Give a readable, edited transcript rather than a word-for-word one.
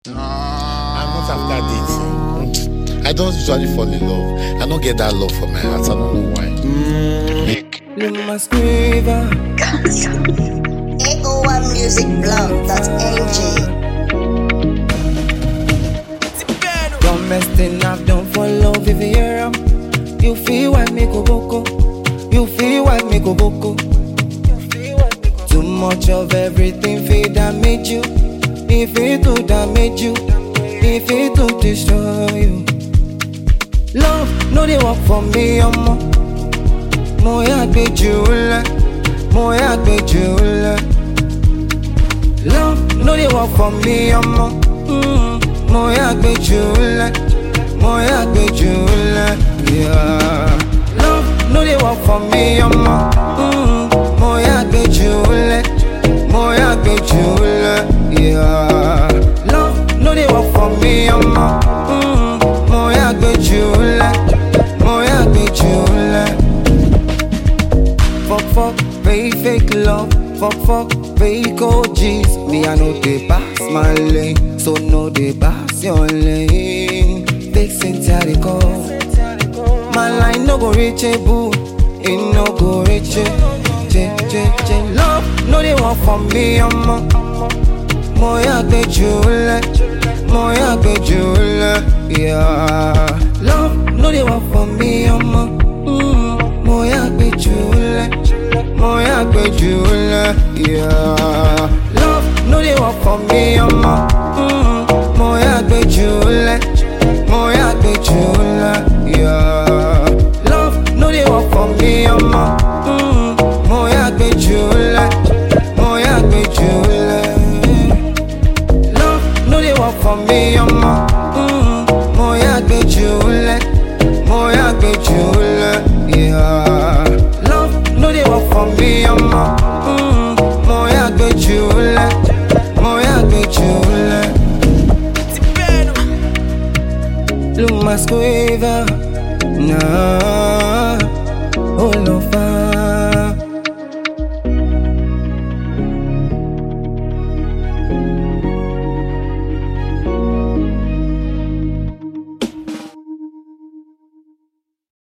I'm not after dating. I don't usually fall in love. I don't get that love for my heart. I don't know why. AO1musicblog.ng. Don't mess thing up, don't fall love if you hear 'em. You feel what me go boko. You feel what me go boko. Too much of everything feel damage you. If it to damage you, if it to destroy you. Love, no they work for me, omo. Mo ya gbe jule, mo ya gbe jule. Love, no they work for me, omo. Mo ya gbe jule, mo ya gbe jule. Yeah. Love, no they work for me, omo. Mo ya gbe jule, mo ya gbe jule. Yeah. Love, no they work for me, omo. Mo ya gbe jule, mo ya gbe jule. Fuck, fake love. Fuck, fake OGs. Me I know they pass my lane, so no they pass your lane. Fake Cynthia they call. My line no go reach a boo, it no go reach a. Love, no they want for me, mo ya gbe jule, mo ya gbe jule. Yeah. Love, no they want for me, mo ya gbe jule, mo ya gbe jule. Yeah. Love, no they want for me, mo ya gbe jule, mo ya gbe jule. Yeah. Love, no they want for me, mo ya gbe jule, mo ya gbe jule. Love, no they want for me, mo ya gbe jule, mo ya gbe jule. Yeah. Love, no they want for me, mo ya gbe jule, mo ya gbe jule. Look my squiver, nah, oh no fire.